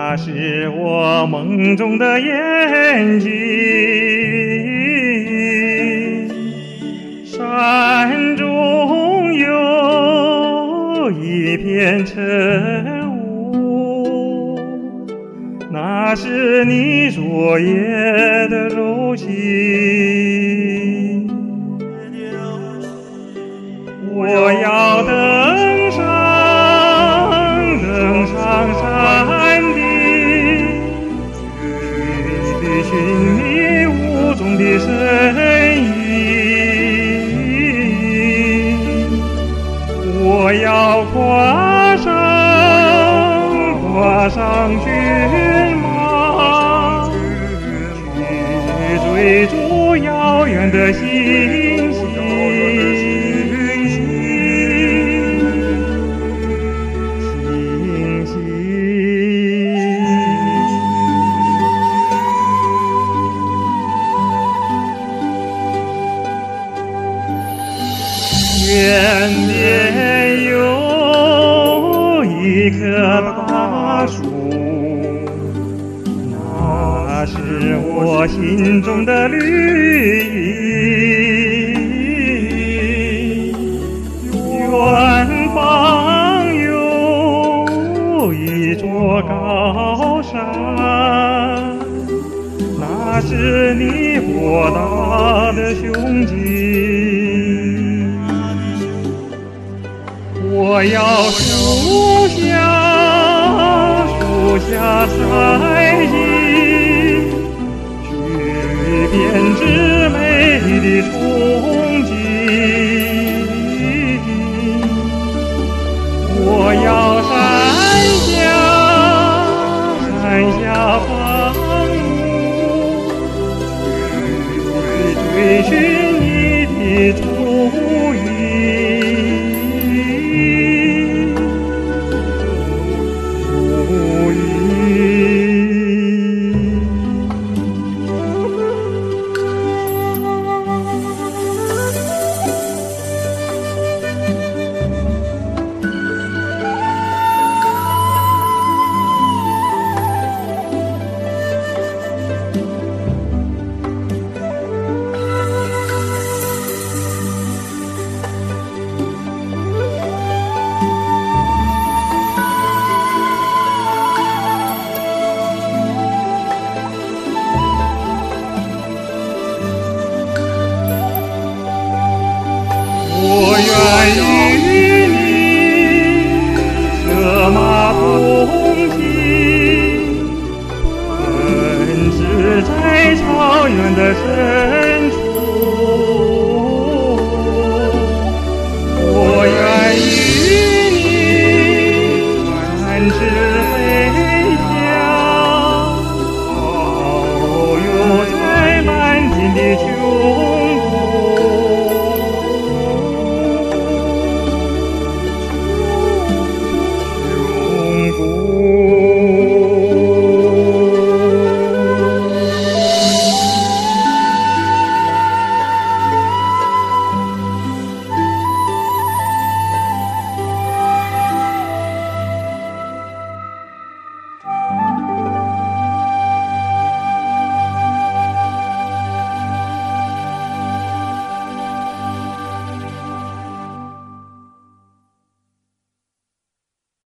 那是我梦中的眼睛，山中有一片晨雾，那是你昨夜的柔情。我要登上山顶，去寻觅雾中的身影。我要跨上骏马，去追逐遥远的星星。远边有一棵大树，那是我心中的绿荫。远方有一座高山，那是你博大的胸襟。我要树下采集，去编织美丽的憧憬。我要山下